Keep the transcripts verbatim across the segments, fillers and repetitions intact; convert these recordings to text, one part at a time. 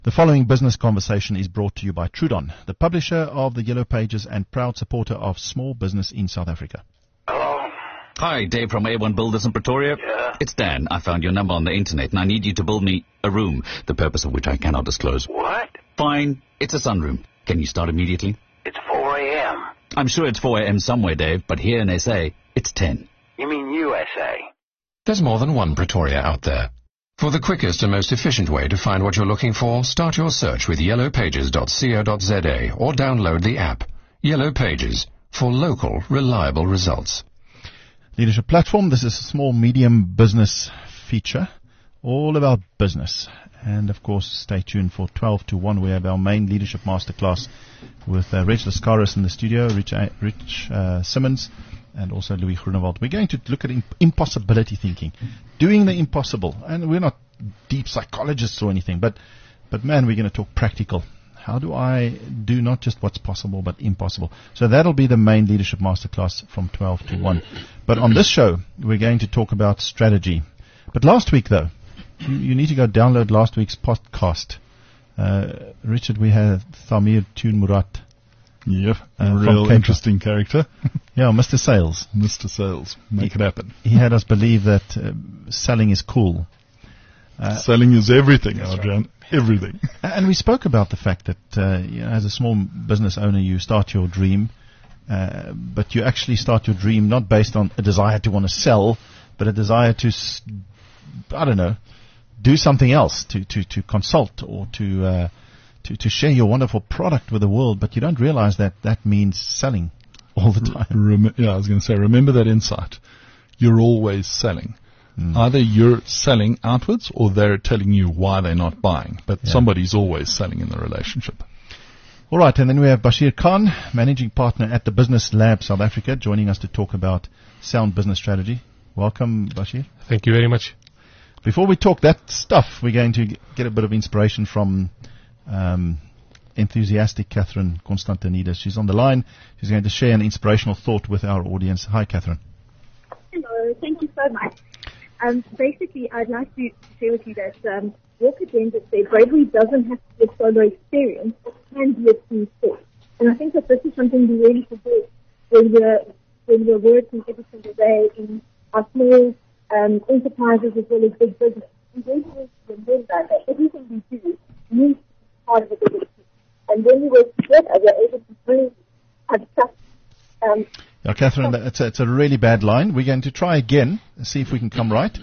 The following business conversation is brought to you by Trudon, the publisher of the Yellow Pages and proud supporter of small business in South Africa. Hello? Hi, Dave from A one Builders in Pretoria. Yeah? It's Dan. I found your number on the internet and I need you to build me a room, the purpose of which I cannot disclose. What? Fine. It's a sunroom. Can you start immediately? It's four a.m. I'm sure it's four a.m. somewhere, Dave, but here in S A, it's ten. You mean U S A? There's more than one Pretoria out there. For the quickest and most efficient way to find what you're looking for, start your search with yellow pages dot co dot za or download the app. Yellow Pages, for local, reliable results. Leadership Platform, this is a small, medium business feature, all about business. And, of course, stay tuned for twelve to one. We have our main leadership masterclass with uh, Reg Lascaris in the studio, Rich, uh, Rich uh, Simmons, and also Louis Groenewald. We're going to look at imp- impossibility thinking, doing the impossible. And we're not deep psychologists or anything, but, but man, we're going to talk practical. How do I do not just what's possible, but impossible? So that'll be the main leadership masterclass from twelve to one. But on this show, we're going to talk about strategy. But last week, though, you, you need to go download last week's podcast. Uh, Richard, we had Thamir Tune Murat. Yep, a Uh, real from interesting character. Yeah, Mister Sales. Mister Sales, make it happen. He had us believe that uh, selling is cool. Uh, Selling is everything, Adrian. Everything. And we spoke about the fact that uh, you know, as a small business owner, you start your dream, uh, but you actually start your dream not based on a desire to want to sell, but a desire to, s- I don't know, do something else, to, to, to consult or to, uh, to to share your wonderful product with the world. But you don't realize that that means selling all the time. Rem- yeah, I was going to say, remember that insight. You're always selling. Mm. Either you're selling outwards or they're telling you why they're not buying. But yeah. Somebody's always selling in the relationship. All right, and then we have Bashir Khan, Managing Partner at the Business Lab South Africa, joining us to talk about sound business strategy. Welcome, Bashir. Thank you very much. Before we talk that stuff, we're going to get a bit of inspiration from um, enthusiastic Catherine Constantinides. She's on the line. She's going to share an inspirational thought with our audience. Hi, Catherine. Hello, thank you so much. Um, basically, I'd like to share with you that um, Walker Denver said bravery doesn't have to be a solo experience, it can be a team sport. And I think that this is something we really forget when we're, when we're working every single day in our small um, enterprises as well as big business. We really need to remember that everything we do needs to be part of a bigger team. And when we work together, we're able to bring our trust. Um, Yeah, Catherine, it's a, it's a really bad line. We're going to try again and see if we can come right.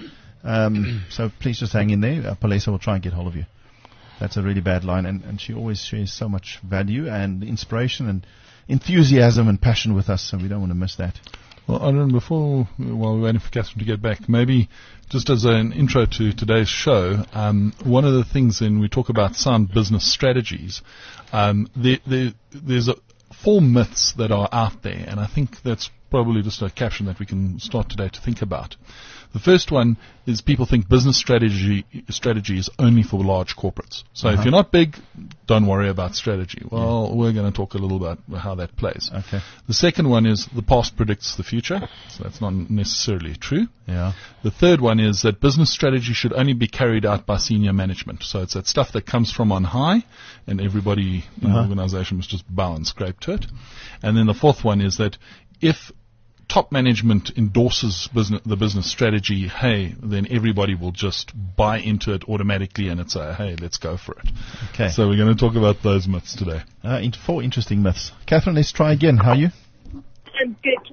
Um, so please just hang in there. Uh, Palesa will try and get hold of you. That's a really bad line, and, and she always shares so much value and inspiration and enthusiasm and passion with us, so we don't want to miss that. Well, Adrian, before, while we're waiting for Catherine to get back, maybe just as an intro to today's show, um, one of the things when we talk about sound business strategies, um, there, there, there's a four myths that are out there, and I think that's probably just a caption that we can start today to think about. The first one is people think business strategy strategy is only for large corporates. So uh-huh. if you're not big, don't worry about strategy. Well, yeah. we're going to talk a little about how that plays. Okay. The second one is the past predicts the future. So that's not necessarily true. Yeah. The third one is that business strategy should only be carried out by senior management. So it's that stuff that comes from on high, and everybody in uh-huh. the organization must just bow and scrape to it. And then the fourth one is that if top management endorses business, the business strategy, hey, then everybody will just buy into it automatically and it's a, hey, let's go for it. Okay. So we're going to talk about those myths today. Uh, in four interesting myths. Catherine, let's try again. How are you? I'm good.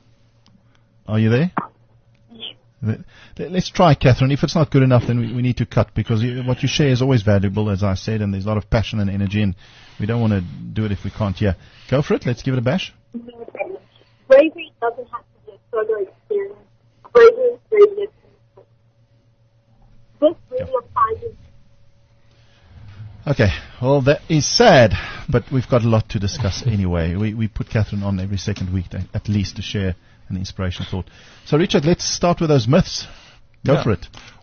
Are you there? Yes. Let's try, Catherine. If it's not good enough, then we, we need to cut, because you, what you share is always valuable, as I said, and there's a lot of passion and energy, and we don't want to do it if we can't. Yeah. Go for it. Let's give it a bash. No problem. Bravery doesn't have to be a solo experience. Bravery is really a team sport. This really applies in. Okay, well, that is sad, but we've got a lot to discuss anyway. We we put Catherine on every second week to, at least to share an inspirational thought. So, Richard, let's start with those myths. Go yeah. for it.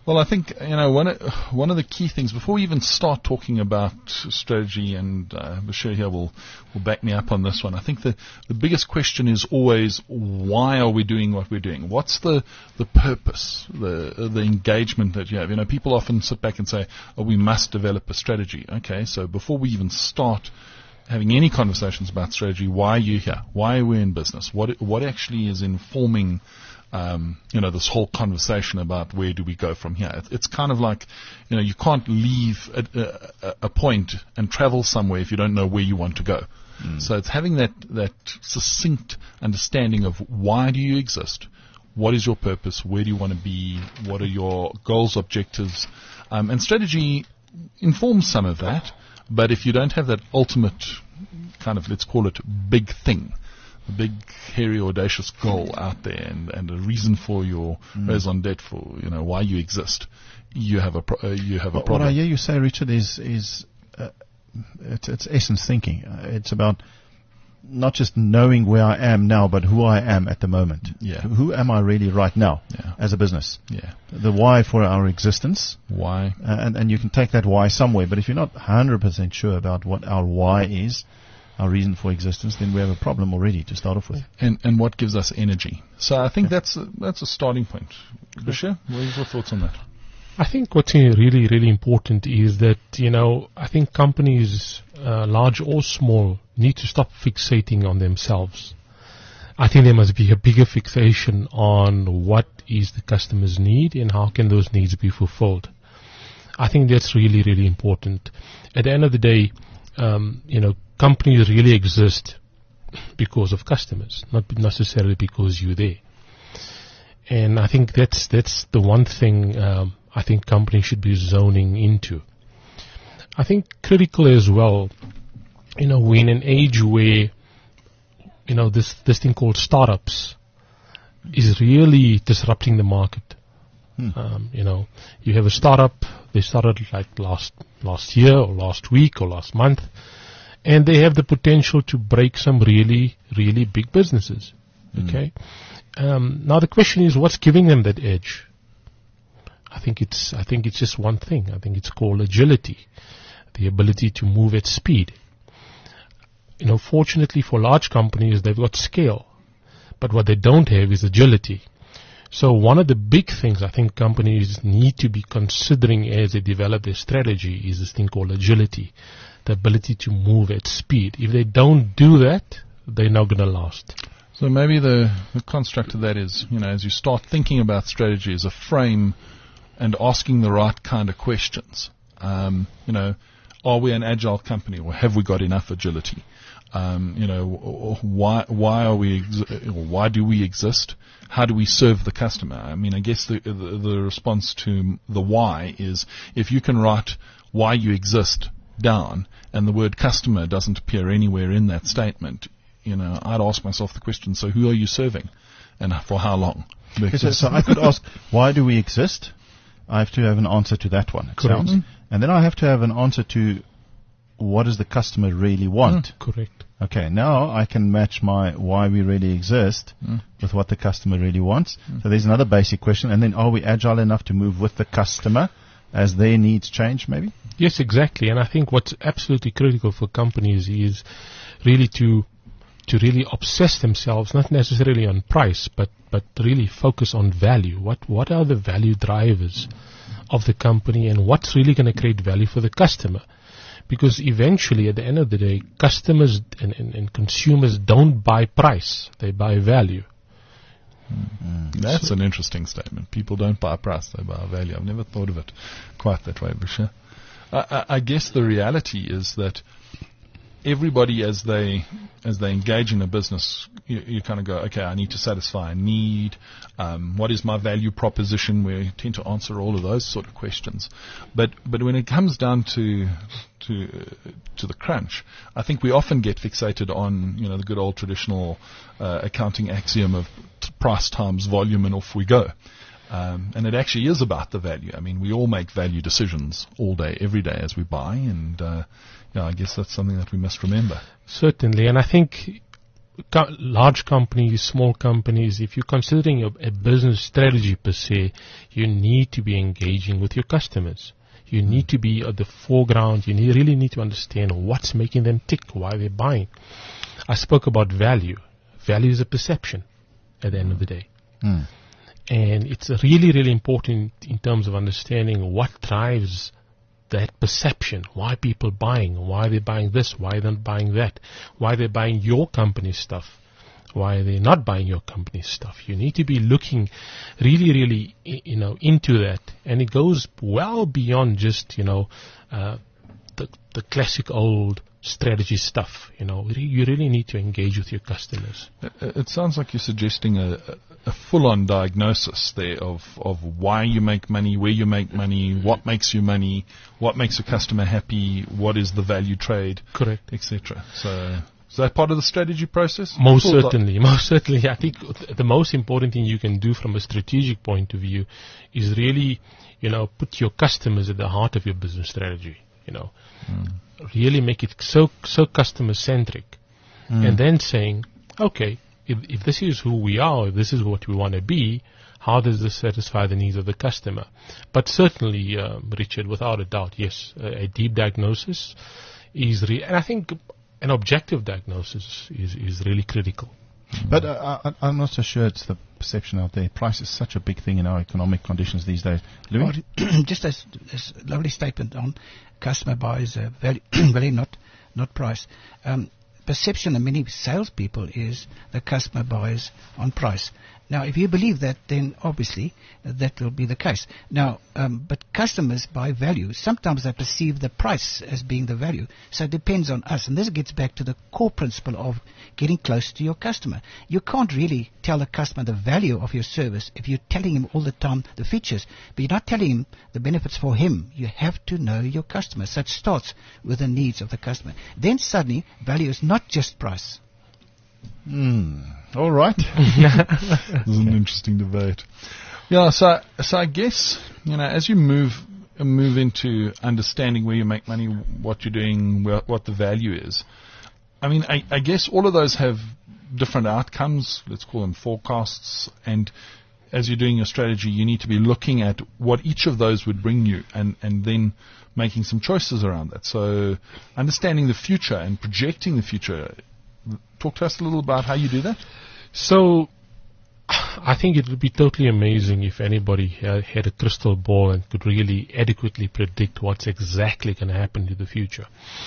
Well, I think, you know, one of, one of the key things, before we even start talking about strategy, and uh, Bashir here will, will back me up on this one, I think the, the biggest question is always, why are we doing what we're doing? What's the, the purpose, the, the engagement that you have? You know, people often sit back and say, oh, we must develop a strategy. Okay, so before we even start having any conversations about strategy, why are you here? Why are we in business? What, what actually is informing Um, you know, this whole conversation about where do we go from here? It, it's kind of like, you know, you can't leave a, a, a point and travel somewhere if you don't know where you want to go. Mm. So it's having that, that succinct understanding of why do you exist? What is your purpose? Where do you want to be? What are your goals, objectives? Um, and strategy informs some of that, but if you don't have that ultimate kind of, let's call it, big thing, a big, hairy, audacious goal out there, and, and a reason for your mm. raison d'etre, for, you know, why you exist, you have a pro- uh, you have a what, problem. What I hear you say, Richard, is is uh, it's, it's essence thinking. Uh, it's about not just knowing where I am now, but who I am at the moment. Yeah. Who am I really right now yeah. as a business? Yeah. The why for our existence. Why? Uh, and and you can take that why somewhere, but if you're not one hundred percent sure about what our why is, our reason for existence, then we have a problem already to start off with. And and what gives us energy? So I think that's a, that's a starting point. Bashir, what are your thoughts on that? I think what's really, really important is that, you know, I think companies, uh, large or small, need to stop fixating on themselves. I think there must be a bigger fixation on what is the customer's need and how can those needs be fulfilled. I think that's really, really important. At the end of the day, um, you know, companies really exist because of customers, not necessarily because you're there. And I think that's that's the one thing um, I think companies should be zoning into. I think critical as well, you know, we're in an age where, you know, this, this thing called startups is really disrupting the market. Hmm. Um, you know, you have a startup, they started like last last year or last week or last month, and they have the potential to break some really, really big businesses. Okay. Mm. Um, now the question is, what's giving them that edge? I think it's, I think it's just one thing. I think it's called agility, the ability to move at speed. You know, fortunately for large companies, they've got scale, but what they don't have is agility. So one of the big things I think companies need to be considering as they develop their strategy is this thing called agility, the ability to move at speed. If they don't do that, they're not going to last. So maybe the, the construct of that is, you know, as you start thinking about strategy as a frame and asking the right kind of questions. Um, you know, are we an agile company, or have we got enough agility? Um, you know, why why are we ex- why do we exist? How do we serve the customer? I mean, I guess the, the the response to the why is, if you can write why you exist down and the word customer doesn't appear anywhere in that statement, you know, I'd ask myself the question: so who are you serving, and for how long? Because so, so I could ask, why do we exist? I have to have an answer to that one. It Correct. sounds. And then I have to have an answer to, what does the customer really want? Mm, correct. Okay, now I can match my why we really exist mm. with what the customer really wants. Mm. So there's another basic question. And then, are we agile enough to move with the customer as their needs change, maybe? Yes, exactly. And I think what's absolutely critical for companies is really to to really obsess themselves, not necessarily on price, but, but really focus on value. What what are the value drivers of the company, and what's really going to create value for the customer? Because eventually, at the end of the day, customers and, and, and consumers don't buy price, they buy value. Mm. That's so an interesting statement. People don't buy price, they buy value. I've never thought of it quite that way, Bashir. I, I, I guess the reality is that everybody, as they as they engage in a business, you, you kind of go, okay, I need to satisfy a need. Um, what is my value proposition? We tend to answer all of those sort of questions. But but when it comes down to to uh, to the crunch, I think we often get fixated on, you know, the good old traditional uh, accounting axiom of t- price times volume, and off we go. Um, and it actually is about the value. I mean, we all make value decisions all day, every day as we buy, and uh, yeah, I guess that's something that we must remember. Certainly, and I think co- large companies, small companies, if you're considering a, a business strategy per se, you need to be engaging with your customers. You need to be at the foreground. You need, really need to understand what's making them tick, why they're buying. I spoke about value. Value is a perception at the end of the day. Mm. And it's really, really important in terms of understanding what drives that perception, why people buying, why they're buying this, why they're not buying that, why they're buying your company's stuff, why they're not buying your company's stuff. You need to be looking really, really, you know, into that. And it goes well beyond just, you know, uh, the, the classic old strategy stuff. You know, you really need to engage with your customers. It, it sounds like you're suggesting a, a full-on diagnosis there of, of why you make money, where you make money, what makes you money, what makes a customer happy, what is the value trade, correct, et cetera. So is that part of the strategy process? Most Full certainly, di- most certainly. I think th- the most important thing you can do from a strategic point of view is really, you know, put your customers at the heart of your business strategy. You know, mm. really make it so so customer centric, mm. and then saying, okay, if, if this is who we are, if this is what we want to be, how does this satisfy the needs of the customer? But certainly, um, Richard, without a doubt, yes, a, a deep diagnosis is, re- and I think an objective diagnosis is, is really critical. But uh, I, I'm not so sure it's the perception out there. Price is such a big thing in our economic conditions these days. Louis? Well, just as this lovely statement on customer buys uh, value, value, not not price. Um, perception of many salespeople is the customer buys on price. Now, if you believe that, then obviously uh, that will be the case. Now, um, but customers buy value. Sometimes they perceive the price as being the value. So it depends on us. And this gets back to the core principle of getting close to your customer. You can't really tell the customer the value of your service if you're telling him all the time the features, but you're not telling him the benefits for him. You have to know your customer. So it starts with the needs of the customer. Then suddenly, value is not just price. Hmm. All right. This is an interesting debate. Yeah, so so I guess, you know, as you move move into understanding where you make money, what you're doing, where, what the value is, I mean, I, I guess all of those have different outcomes. Let's call them forecasts. And as you're doing your strategy, you need to be looking at what each of those would bring you, and, and then making some choices around that. So understanding the future and projecting the future. Talk to us a little about how you do that. So, I think it would be totally amazing if anybody had, had a crystal ball and could really adequately predict what's exactly going to happen in the future.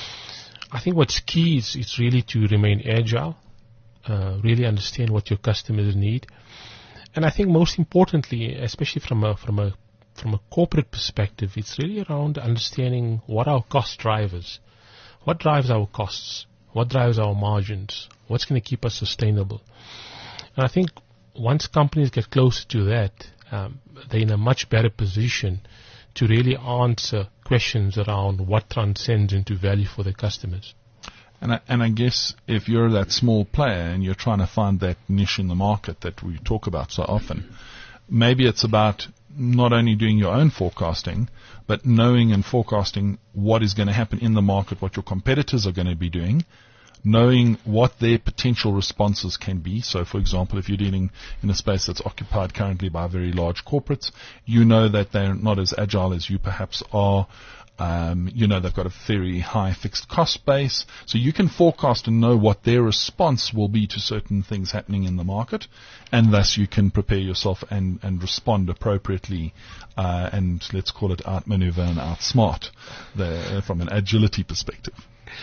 I think what's key is it's really to remain agile, uh, really understand what your customers need, and I think most importantly, especially from a from a from a corporate perspective, it's really around understanding what our cost drivers, what drives our costs. What drives our margins? What's going to keep us sustainable? And I think once companies get closer to that, um, they're in a much better position to really answer questions around what transcends into value for their customers. And I, and I guess if you're that small player and you're trying to find that niche in the market that we talk about so often, maybe it's about not only doing your own forecasting, but knowing and forecasting what is going to happen in the market, what your competitors are going to be doing, knowing what their potential responses can be. So, for example, if you're dealing in a space that's occupied currently by very large corporates, you know that they're not as agile as you perhaps are. Um, you know, they've got a very high fixed cost base. So you can forecast and know what their response will be to certain things happening in the market. And thus you can prepare yourself and, and respond appropriately, uh, and let's call it outmaneuver and outsmart the, uh, from an agility perspective.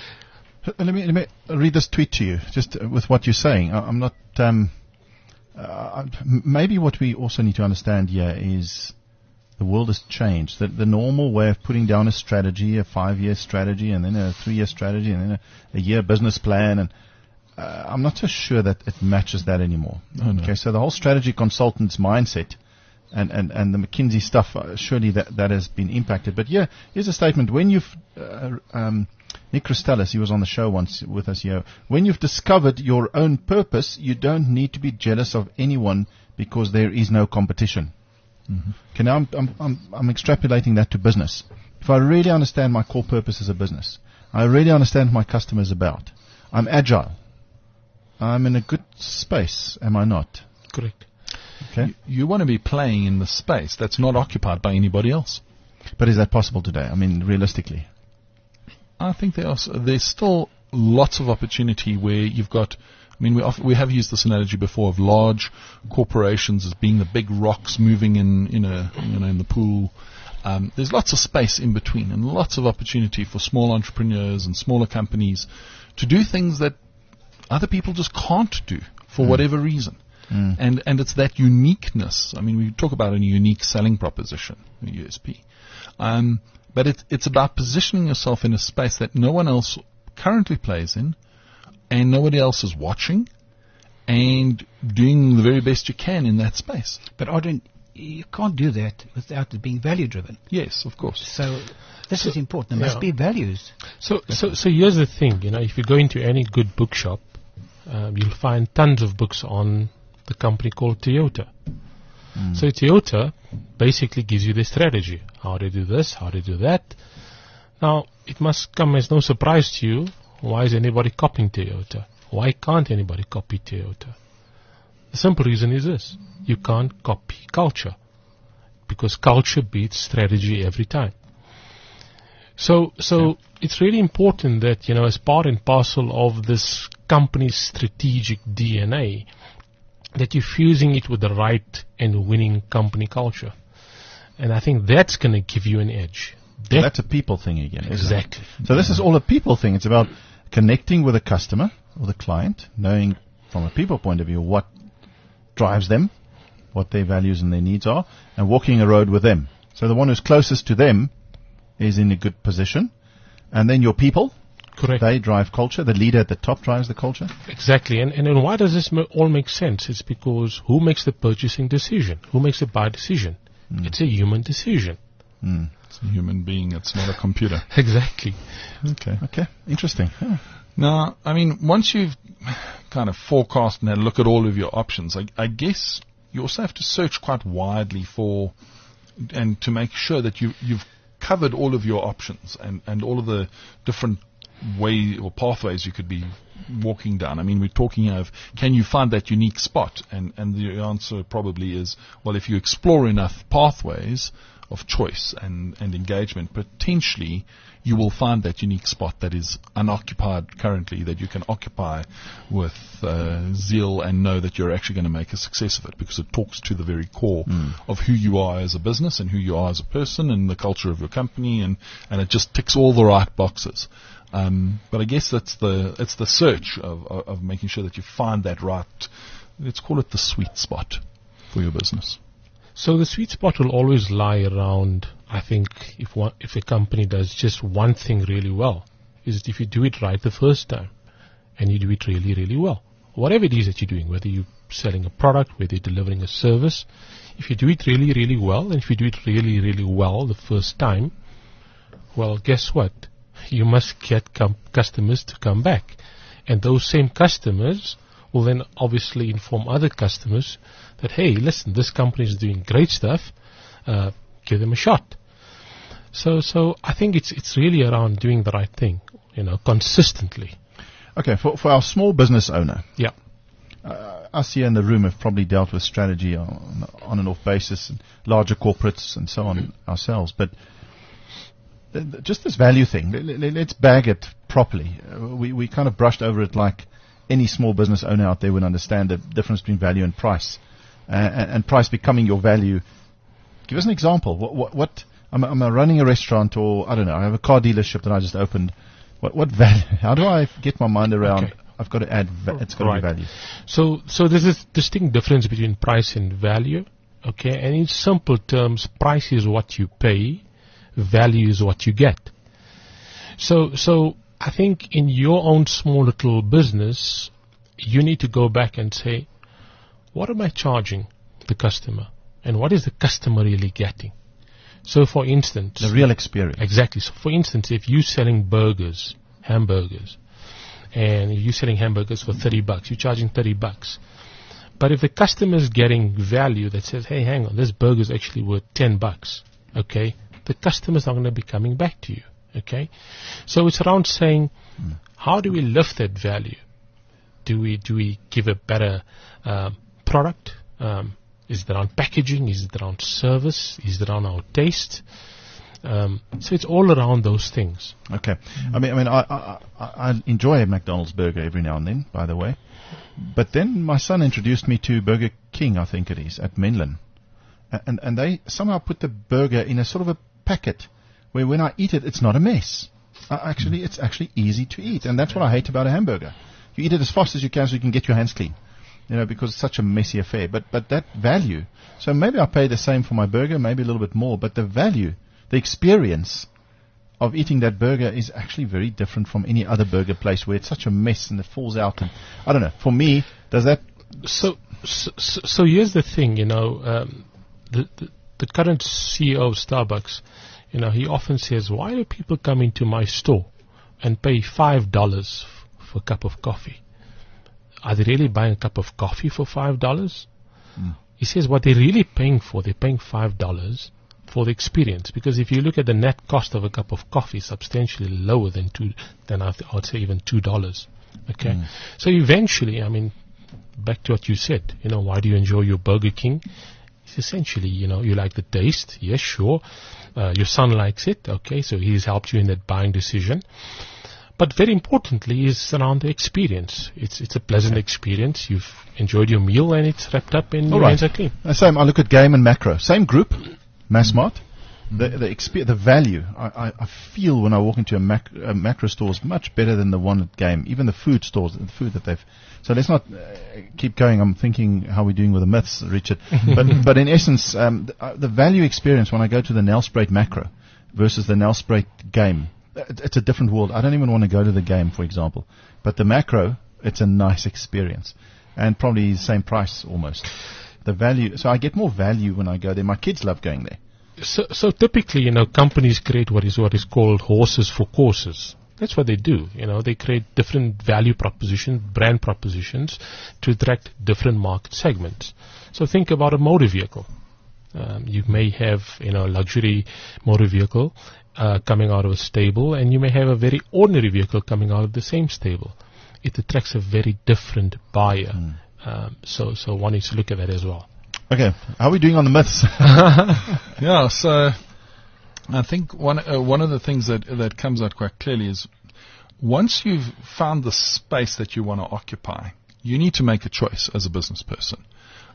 Let me, let me read this tweet to you, just with what you're saying. I, I'm not, um, uh, maybe what we also need to understand here is the world has changed. The, the normal way of putting down a strategy, a five-year strategy, and then a three-year strategy, and then a, a year business plan, and uh, I'm not so sure that it matches that anymore. Oh, no. Okay, so the whole strategy consultant's mindset and, and, and the McKinsey stuff, uh, surely that, that has been impacted. But yeah, here's a statement. When you've, uh, um, Nick Christelis, he was on the show once with us here. When you've discovered your own purpose, you don't need to be jealous of anyone because there is no competition. Mm-hmm. Okay, now I'm, I'm, I'm, I'm extrapolating that to business. If I really understand my core purpose as a business, I really understand what my customer is about, I'm agile. I'm in a good space, am I not? Correct. Okay. You, you want to be playing in the space that's not occupied by anybody else. But is that possible today? I mean, realistically. I think there are, s- there's still lots of opportunity where you've got, I mean, we, of, we have used this analogy before of large corporations as being the big rocks moving in, in a, you know, in the pool. Um, there's lots of space in between and lots of opportunity for small entrepreneurs and smaller companies to do things that other people just can't do for Mm. whatever reason. Mm. And and it's that uniqueness. I mean, we talk about a unique selling proposition, a U S P. Um, but it, it's about positioning yourself in a space that no one else currently plays in, and nobody else is watching, and doing the very best you can in that space. But Adrian, you can't do that without it being value driven. Yes, of course. So this is important. There must yeah. be values. So, so, so here's the thing. You know, if you go into any good bookshop, um, you'll find tons of books on the company called Toyota. Mm. So Toyota basically gives you the strategy, how to do this, how to do that. Now, it must come as no surprise to you, why is anybody copying Toyota? Why can't anybody copy Toyota? The simple reason is this: you can't copy culture, because culture beats strategy every time. So, so yeah. It's really important that, you know, as part and parcel of this company's strategic D N A, that you're fusing it with the right and winning company culture. And I think that's going to give you an edge. That Well, that's a people thing again. isn't it? Exactly. So this is all a people thing. It's about connecting with a customer or the client, knowing from a people point of view what drives them, what their values and their needs are, and walking a road with them. So the one who's closest to them is in a good position. And then your people, Correct. they drive culture. The leader at the top drives the culture. Exactly. And, and then why does this ma- all make sense? It's because who makes the purchasing decision? Who makes the buy decision? Mm. It's a human decision. Mm. It's a human being. It's not a computer. Exactly. Okay. Okay. Interesting. Yeah. Now, I mean, once you've kind of forecast and had a look at all of your options, I, I guess you also have to search quite widely for, and to make sure that you, you've covered all of your options and, and all of the different way or pathways you could be walking down. I mean, we're talking of, can you find that unique spot? And, and the answer probably is, well, if you explore enough pathways of choice and, and engagement, potentially you will find that unique spot that is unoccupied currently, that you can occupy with uh, zeal and know that you're actually going to make a success of it, because it talks to the very core Mm. of who you are as a business and who you are as a person and the culture of your company, and, and it just ticks all the right boxes. Um, but I guess that's the it's the search of, of, of making sure that you find that right, let's call it the sweet spot for your business. So the sweet spot will always lie around, I think, if one, if a company does just one thing really well, is if you do it right the first time, and you do it really, really well. Whatever it is that you're doing, whether you're selling a product, whether you're delivering a service, if you do it really, really well, and if you do it really, really well the first time, well, guess what? You must get com- customers to come back. And those same customers will then obviously inform other customers that, hey, listen, this company is doing great stuff, uh, give them a shot. So so I think it's it's really around doing the right thing, you know, consistently. Okay, for, for our small business owner, Yeah. uh, us here in the room have probably dealt with strategy on, on and off basis, and larger corporates and so on ourselves, but th- th- just this value thing, let, let, let's bag it properly. Uh, we, we kind of brushed over it like any small business owner out there would understand the difference between value and price, uh, and, and price becoming your value. Give us an example. What, what, what I'm, I'm running a restaurant, or I don't know, I have a car dealership that I just opened. What, what value? How do I get my mind around? Okay. I've got to add. Va- it's got to Right. be value. So so there's this distinct difference between price and value, okay? And in simple terms, price is what you pay, value is what you get. So so I think in your own small little business, you need to go back and say, what am I charging the customer? And what is the customer really getting? So for instance... The real experience. Exactly. So for instance, if you're selling burgers, hamburgers, and you're selling hamburgers for thirty bucks, you're charging thirty bucks. But if the customer is getting value that says, hey, hang on, this burger is actually worth ten bucks, okay, the customer's not going to be coming back to you, okay? So it's around saying, mm. how do we lift that value do we do we give a better um, product? Um, is it around packaging? Is it around service? Is it around our taste? Um, so it's all around those things. Okay. I mean, I mean, I, I, I I enjoy a McDonald's burger every now and then, by the way. But then my son introduced me to Burger King, I think it is, at Menlyn. And, and they somehow put the burger in a sort of a packet where when I eat it, it's not a mess. Uh, actually, it's actually easy to eat. And that's what I hate about a hamburger. You eat it as fast as you can so you can get your hands clean. You know, because it's such a messy affair. But, but that value, so maybe I pay the same for my burger, maybe a little bit more, but the value, the experience of eating that burger is actually very different from any other burger place where it's such a mess and it falls out. And I don't know. For me, does that... So, so, so here's the thing, you know, um, the, the the current C E O of Starbucks, you know, he often says, why do people come into my store and pay five dollars f- for a cup of coffee? Are they really buying a cup of coffee for five dollars? Mm. He says what they're really paying for, they're paying five dollars for the experience. Because if you look at the net cost of a cup of coffee, substantially lower than two, than I, th- I would say even two dollars. Okay, mm. So eventually, I mean, back to what you said, you know, why do you enjoy your Burger King? It's essentially, you know, you like the taste, yes, sure. Uh, your son likes it, okay, so he's helped you in that buying decision. But very importantly is around the experience. It's it's a pleasant experience. You've enjoyed your meal and it's wrapped up and All your right. hands are clean. Uh, same, I look at Game and Macro. Same group, Massmart. Mm-hmm. The the, expe- the value I, I, I feel when I walk into a, mac- a macro store is much better than the one at Game. Even the food stores, the food that they've. So let's not uh, keep going. I'm thinking how we're doing with the myths, Richard. but but in essence, um, the, uh, the value experience when I go to the Nelspruit Macro versus the Nelspruit Game, it, it's a different world. I don't even want to go to the Game, for example. But the Macro, it's a nice experience, and probably the same price almost. The value. So I get more value when I go there. My kids love going there. So, so typically, you know, companies create what is what is called horses for courses. That's what they do. You know, they create different value propositions, brand propositions to attract different market segments. So think about a motor vehicle. Um, you may have, you know, a luxury motor vehicle uh, coming out of a stable, and you may have a very ordinary vehicle coming out of the same stable. It attracts a very different buyer. Mm. Um, so, so one needs to look at that as well. Okay, how are we doing on the myths? Yeah, so I think one uh, one of the things that that comes out quite clearly is once you've found the space that you want to occupy, you need to make a choice as a business person.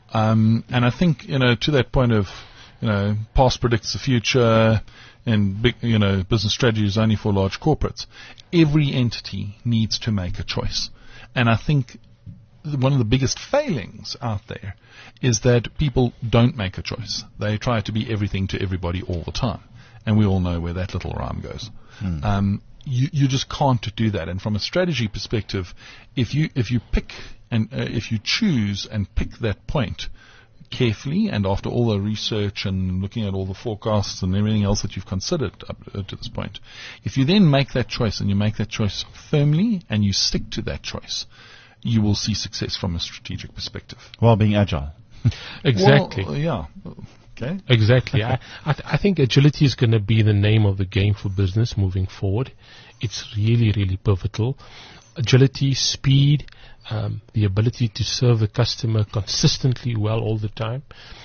Um, and I think, you know, to that point of, you know, past predicts the future and big, you know, business strategy is only for large corporates. Every entity needs to make a choice. And I think one of the biggest failings out there is that people don't make a choice. They try to be everything to everybody all the time. And we all know where that little rhyme goes. Hmm. Um, you, you just can't do that. And from a strategy perspective, if you if you pick and uh, if you choose and pick that point carefully, and after all the research and looking at all the forecasts and everything else that you've considered up uh, to this point, if you then make that choice and you make that choice firmly and you stick to that choice, you will see success from a strategic perspective. While being agile. Exactly. Well, yeah. Okay. Exactly. I, I, th- I think agility is going to be the name of the game for business moving forward. It's really, really pivotal. Agility, speed, um, the ability to serve the customer consistently well all the time.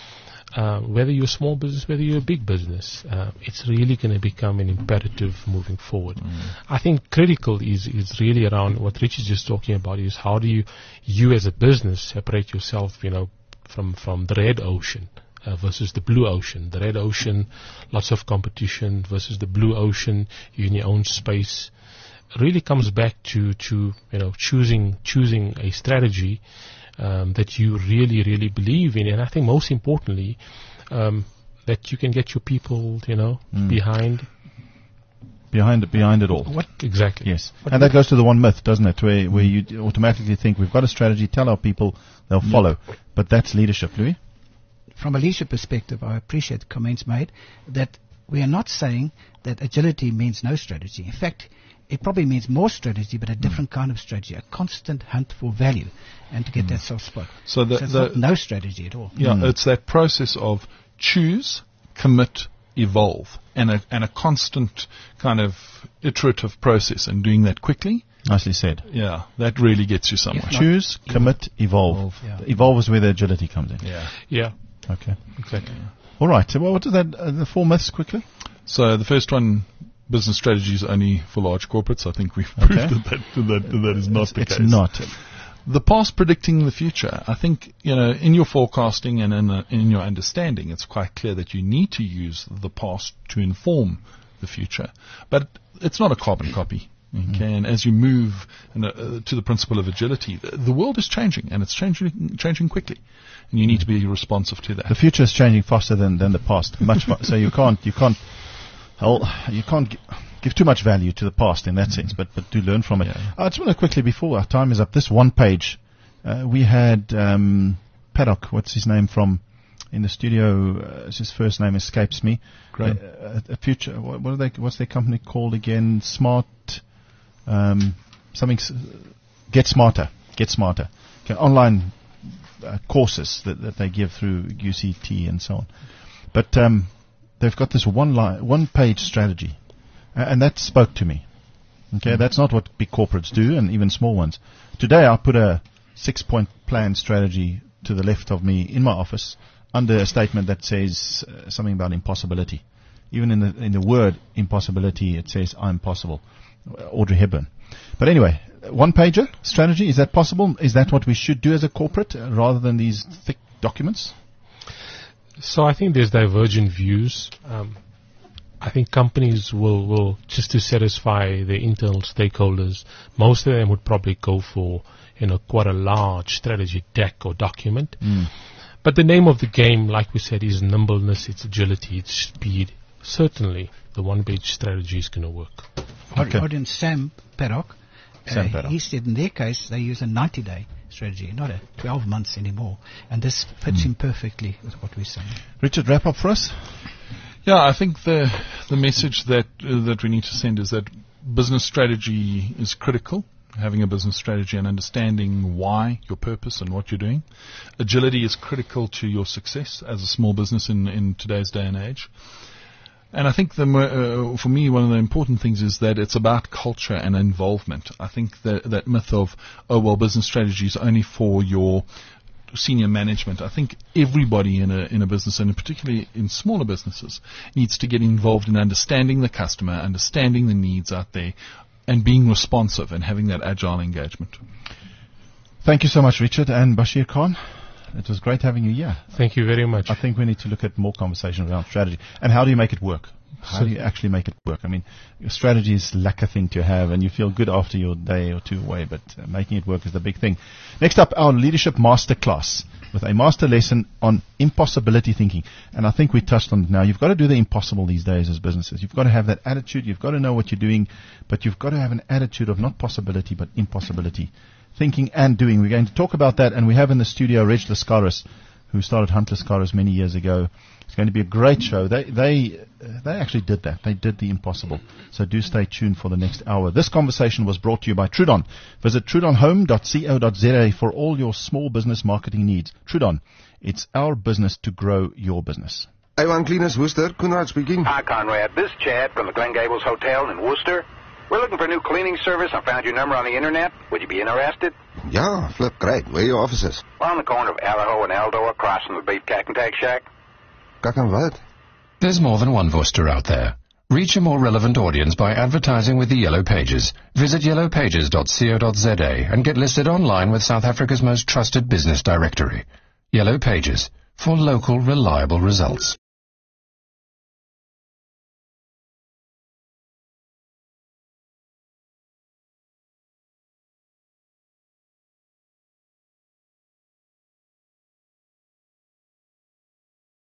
Uh, whether you're a small business, whether you're a big business, uh, it's really going to become an imperative moving forward. Mm. I think critical is, is really around what Rich is just talking about is how do you, you as a business separate yourself, you know, from, from the red ocean. Uh, versus the blue ocean. The red ocean, lots of competition versus the blue ocean, you're in your own space. It really comes back to, to you know, choosing choosing a strategy um, that you really, really believe in. And I think most importantly, um, that you can get your people, you know, mm. behind. Behind it, behind it all. What exactly? Yes, what and that goes to the one myth, doesn't it? Where where you automatically think we've got a strategy, tell our people, they'll follow. Yep. But that's leadership, Louis. From a leadership perspective, I appreciate the comments made that we are not saying that agility means no strategy. In fact, it probably means more strategy, but a different mm. kind of strategy, a constant hunt for value and to get mm. that soft spot. So, the, so it's the not no strategy at all. Yeah, mm. it's that process of choose, commit, evolve. and a, and a constant kind of iterative process and doing that quickly. Nicely said. Yeah, that really gets you somewhere. Choose, commit, evolve. Evolve. Yeah. Evolve is where the agility comes in. Yeah. Yeah, Okay. exactly. All right. So what are that? Uh, the four myths quickly. So the first one, business strategy is only for large corporates. I think we've Okay. proved that that, that that is not it's, the it's case. not. The past predicting the future. I think, you know, in your forecasting and in, uh, in your understanding, it's quite clear that you need to use the past to inform the future. But it's not a carbon copy. Okay, and as you move in, uh, to the principle of agility, the, the world is changing, and it's changing changing quickly, and you need to be responsive to that. The future is changing faster than, than the past. Much fa- so you can't you can't hell, you can't gi- give too much value to the past in that mm. sense, but but do learn from it. Yeah. I just want to quickly, before our time is up, this one page uh, we had um, Paddock. What's his name from? In the studio, uh, his first name escapes me. Graham. Uh, a, a future. What, what are they? What's their company called again? Smart. Um, something. S- Get Smarter. Get Smarter. Okay, online uh, courses that, that they give through U C T and so on. But um, they've got this one line, one page strategy, uh, and that spoke to me. Okay, that's not what big corporates do, and even small ones. Today, I put a six-point plan strategy to the left of me in my office under a statement that says uh, something about impossibility. Even in the in the word impossibility, it says I'm possible. Audrey Hepburn. But anyway, one pager strategy, is that possible? Is that what we should do as a corporate uh, rather than these thick documents? So I think there's divergent views. Um, I think companies will, will, just to satisfy their internal stakeholders, most of them would probably go for, you know, quite a large strategy deck or document. Mm. But the name of the game, like we said, is nimbleness, it's agility, it's speed. Certainly, the one-page strategy is going to work. Okay. Audience Sam Paddock, Sam uh, Paddock. he said in their case they use a ninety-day strategy, not a twelve months anymore. And this fits in perfectly with what we're saying. Richard, wrap up for us. Yeah, I think the the message that uh, that we need to send is that business strategy is critical. Having a business strategy and understanding why, your purpose, and what you're doing. Agility is critical to your success as a small business in in today's day and age. And I think the uh, for me, one of the important things is that it's about culture and involvement. I think that that myth of, oh, well, business strategy is only for your senior management. I think everybody in a in a business, and particularly in smaller businesses, needs to get involved in understanding the customer, understanding the needs out there, and being responsive and having that agile engagement. Thank you so much, Richard and Bashir Khan. It was great having you here. Thank you very much. I think we need to look at more conversation around strategy. And how do you make it work? How do you actually make it work? I mean, your strategy is like a thing to have, and you feel good after your day or two away, but uh, making it work is the big thing. Next up, our Leadership Masterclass with a master lesson on impossibility thinking. And I think we touched on it now. You've got to do the impossible these days as businesses. You've got to have that attitude. You've got to know what you're doing, but you've got to have an attitude of not possibility, but impossibility. Thinking and doing. We're going to talk about that, and we have in the studio Reg Lascaris, who started Hunt Lascaris many years ago. It's going to be a great show. They they uh, they actually did that. They did the impossible. So do stay tuned for the next hour. This conversation was brought to you by Trudon. Visit trudon home dot co dot za for all your small business marketing needs. Trudon, it's our business to grow your business. Avon Cleaners Worcester, Conrad speaking. Hi, Conrad. This is Chad from the Glen Gables Hotel in Worcester. We're looking for a new cleaning service. I found your number on the internet. Would you be interested? Yeah, flip, great. Where are your offices? We're on the corner of Alaho and Aldo, across from the Beef Cack and Tag Shack. Kak en wat? There's more than one Worcester out there. Reach a more relevant audience by advertising with the Yellow Pages. Visit yellow pages dot co dot za and get listed online with South Africa's most trusted business directory. Yellow Pages, for local, reliable results.